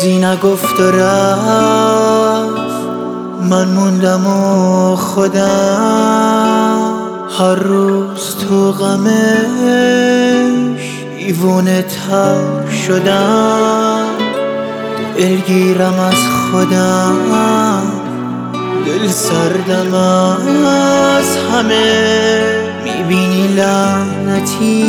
چیزی نگفت و رفت، من موندم و خودم هر روز تو غمش دیوونه تر شدم. دلگیرم از خودم، دل سردم از همه. میبینی لعنتی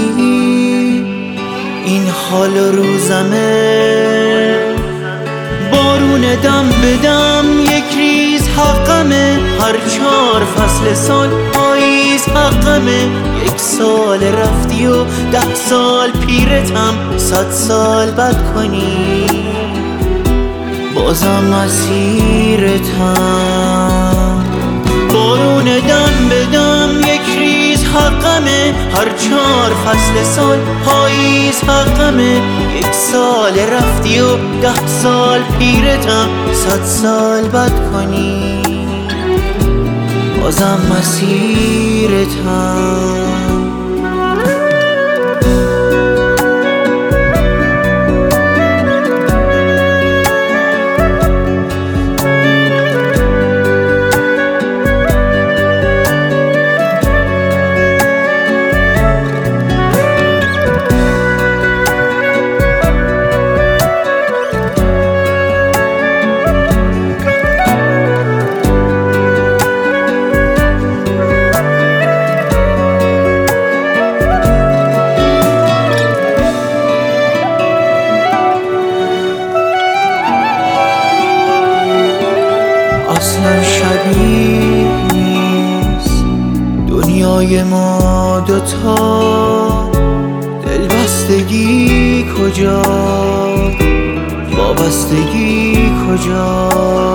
این حال روزمه، بارون دم بدم یک ریز حقمه. هر 4 فصل سال پاییز حقمه. 1 سال رفتی و 10 سال پیرتم، 100 سال بد کنی بازم مسیرتم. بارون دم بدم یک ریز حقمه. هر 4 فصل سال پاییز حقمه. 1 سال رفتی و 10 سال پیرتم، 100 سال بد کنی بازم مسیرتم. اصلا شبیه نیست دنیای ما دوتا. دلبستگی کجا، وابستگی کجا؟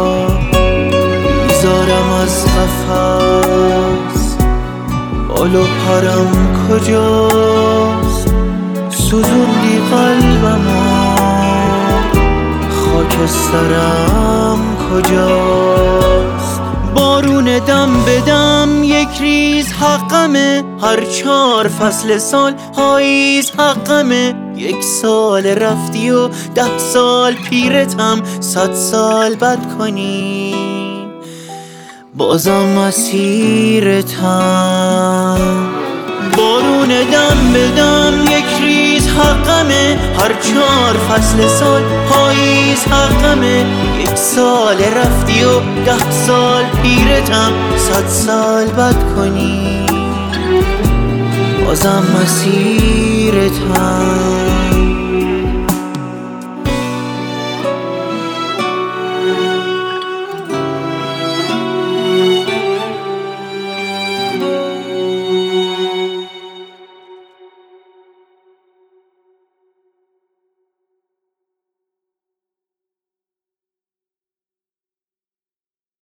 بیزارم از قفس، بال و پرم کجاست؟ سوزوندی قلبمو، خاکسترم کجاست؟ بارون دم بدم یک ریز حقمه. هر 4 فصل سال پاییز حقمه. 1 سال رفتی و 10 سال پیرتم، 100 سال بد کنی بازم مسیرتم. بارون دم بدم یک ریز حقمه. هر 4 فصل سال پاییز حقمه. 1 سال رفتی و 10 سال پیرتم، 100 سال بد کنی بازم مسیرتم.